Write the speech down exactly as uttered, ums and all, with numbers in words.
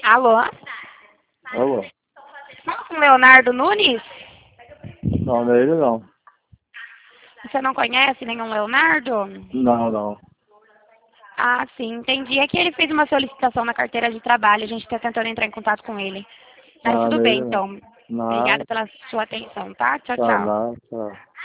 Alô? Alô? Fala com o Leonardo Nunes? Não, não é ele não. Você não conhece nenhum Leonardo? Não, não. Ah, sim, entendi. É que ele fez uma solicitação na carteira de trabalho, a gente está tentando entrar em contato com ele. Mas Não, tudo não é bem, ele não. então. Não, Obrigada pela sua atenção, tá? Tchau, tá, tchau. não, tá.